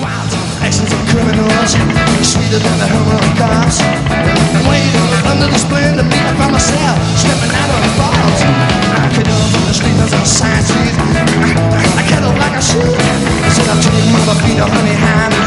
Wild actions of criminals, sweeter than the hum of cars. Waiting under the splendor, me I found myself stepping out of the bars. I could from the streets of side streets. I cut up like a shoe. I said I'll take mother, feed her honey, hand.